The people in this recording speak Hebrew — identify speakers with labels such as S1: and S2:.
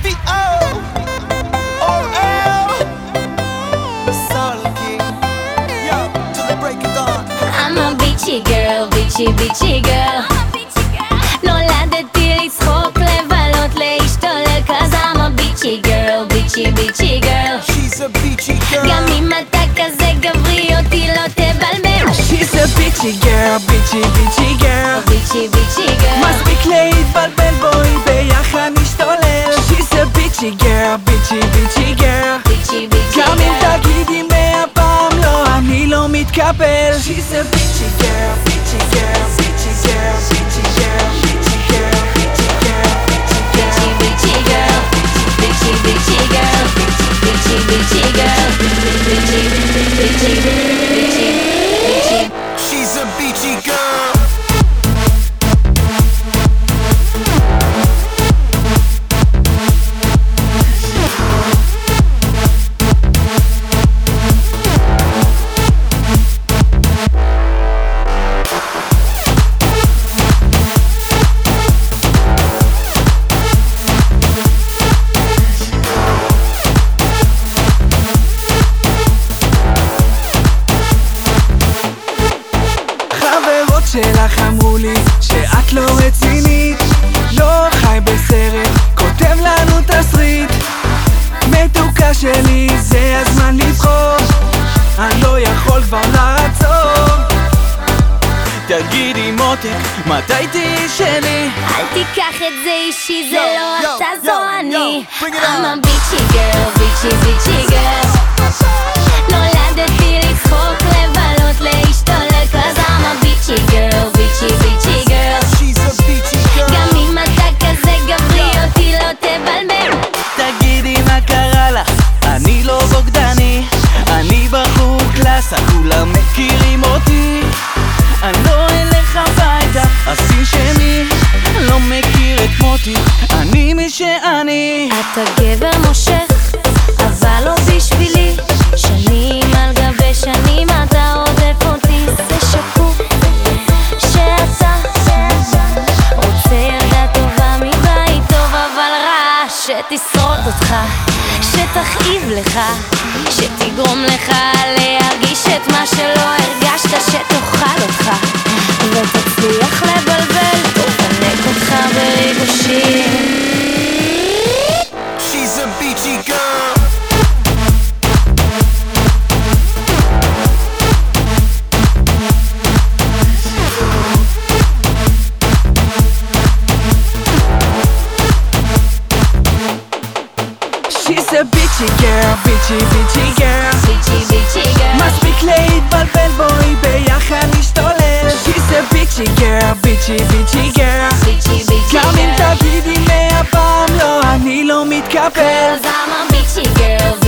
S1: I'm a bitchy girl, bitchy girl. נולדתי לצחוק, לבלות, להשתולל, cause I'm a bitchy girl, bitchy girl.
S2: She's a bitchy girl.
S1: גם אם אתה כזה גברי אותי לא תבלבל.
S2: She's a bitchy girl, bitchy girl.
S1: bitchy girl.
S2: מספיק להתבלבל, בואי ביחד נשתולל. She's a bitchy girl, bitchy girl. גם אם תגידי 100 פעם לא, אני לא מתקבל. She's a bitchy girl, bitchy girl, bitchy girl, bitchy girl, bitchy girl, bitchy girl, bitchy girl,
S1: bitchy girl, bitchy girl, bitchy.
S2: She's a bitchy girl. שלך אמרו לי שאת לא רצינית, לא חי בסרט, כותב לנו תסריט. מתוקה שלי, זה הזמן לבחור, אני לא יכול כבר לעצור. תגידי מותק, מתי תהיי שלי?
S1: אל תיקח את זה אישי, זה לא אתה, זו אני. I'm a bitchy girl, bitchy girl. נולדתי לצחוק, לבלות, להשתולל, cause I'm a bitchy girl, bitchy girl.
S2: She's a bitchy girl.
S1: גם אם אתה כזה גברי אותי לא תבלבל.
S2: תגידי מה קרה לך, אני לא בוגדני, אני בחור קלאסה, כולם מכירים אותי. אני לא אלך הביתה, עשי שמי, לא מכיר את מותי, אני מי שאני.
S1: אתה גבר מושך, אבל לא בשבילי. שנים על גבי שנים אתה עודף אותי, זה שקוף שאתה רוצה ילדה טובה מבית טוב אבל רע, שתשרוד אותך, שתכאיב לך, שתגרום לך להרגיש את מה שלא הרגשת, שתאכל אותך ותצליח לבלבל, תפנק אותך בריגושים.
S2: She's a bitchy girl. She's a bitchy girl, bitchy girl.
S1: bitchy girl.
S2: מספיק להתבלבל, בואי ביחד נשתולל. She's a bitchy girl, bitchy girl. גם אם תגידי 100 פעם לא, אני לא מתקבל.
S1: Cause I'm a bitchy girl,